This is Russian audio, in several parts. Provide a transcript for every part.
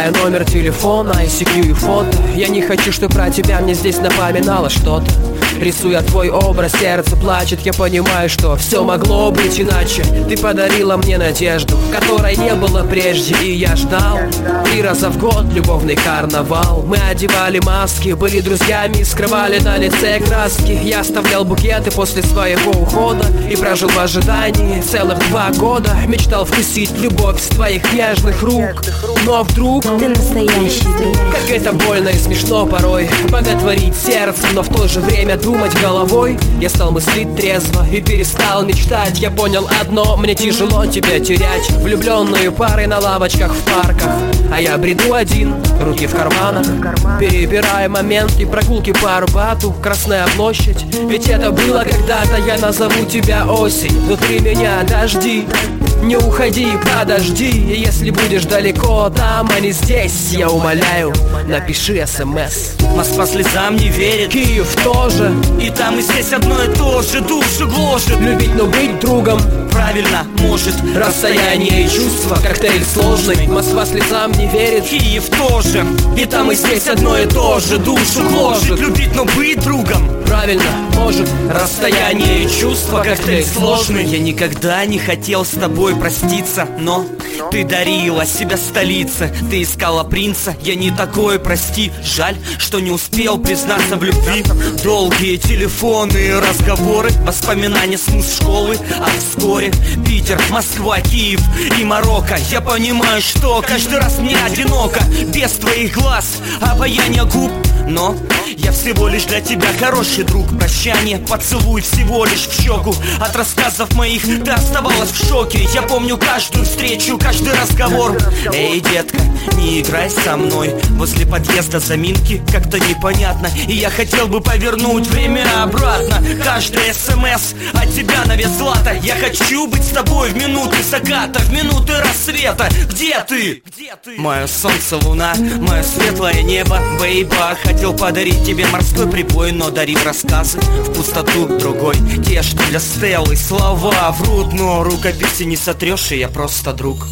набираю номер телефона, ICQ и фото. Я не хочу, чтобы про тебя мне здесь напоминало что-то. Рисуя твой образ, сердце плачет. Я понимаю, что все могло быть иначе. Ты подарила мне надежду, которой не было прежде. И я ждал 3 раза в год любовный карнавал. Мы одевали маски, были друзьями, скрывали на лице краски. Я оставлял букеты после своего ухода и прожил в ожидании целых 2 года. Мечтал вкусить любовь с твоих нежных рук. Но вдруг ты настоящий друг. Как это больно и смешно порой боготворить сердце, но в то же время думать головой. Я стал мыслить трезво и перестал мечтать. Я понял одно, мне тяжело тебя терять. Влюбленные пары на лавочках в парках, а я бреду один, руки в карманах, перебирая моменты прогулки по Арбату, Красная площадь. Ведь это было когда-то, я назову тебя осень. Внутри меня дожди, не уходи, подожди. И если будешь далеко там, а не здесь, я умоляю, напиши СМС. Москва слезам не верит, Киев тоже. и там и здесь одно и то же, душу гложет. Любить, но быть другом, Правильно, может, расстояние и чувства, коктейль сложный. Москва слезам не верит, Киев тоже, и там и здесь одно и то же, душу гложет. Любить, но быть другом, правильно, может, расстояние и чувства, коктейль сложный. Я никогда не хотел с тобой проститься, но ты дарила себя столице. Ты искала принца, я не такой, прости. Жаль, что не успел признаться в любви. Долгие телефонные разговоры, воспоминания снус школы. А вскоре Питер, Москва, Киев и Марокко. Я понимаю, что каждый раз мне одиноко без твоих глаз, обаяние губ. Но я всего лишь для тебя хороший друг. Прощание, поцелуй всего лишь в щеку. От рассказов моих ты оставалась в шоке. Я помню каждую встречу, каждый разговор. Эй, детка, не играй со мной. Возле подъезда заминки как-то непонятно, и я хотел бы повернуть время обратно. Каждый СМС от тебя на вес злата. Я хочу быть с тобой в минуты заката, в минуты рассвета. Где ты? Мое солнце, луна, мое светлое небо, бейба. Хотел подарить тебе морской прибой, но дарил рассказы в пустоту другой. Те, что для Стеллы, слова врут, но рукописи не сотрешь, и я просто друг.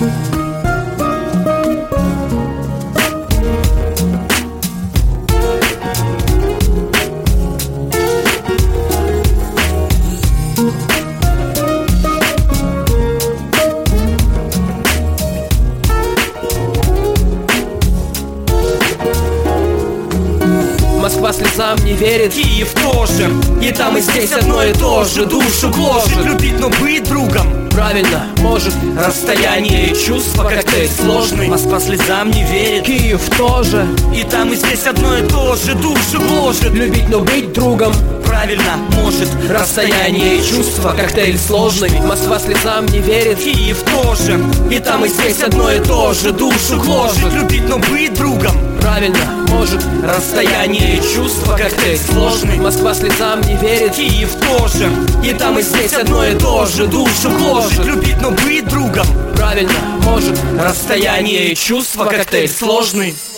Москва слезам не верит, Киев тоже, и там и здесь одно и то же, душу гложет. Любить, но быть другом, правильно, может, расстояние и чувства, коктейль сложный. Москва слезам не верит, Киев тоже. и там и здесь одно и то же, душу гложет. Любить, но быть другом, Правильно, может, расстояние и чувства, коктейль сложный. Москва слезам не верит, Киев тоже, и там и здесь одно и то же, душу гложет. Любить, но быть другом, правильно, может, расстояние и чувства, коктейль сложный. Москва слезам не верит, Киев тоже, и там и здесь одно и то же, душу гложет. Любить, но быть другом, правильно, может, расстояние и чувства, коктейль сложный.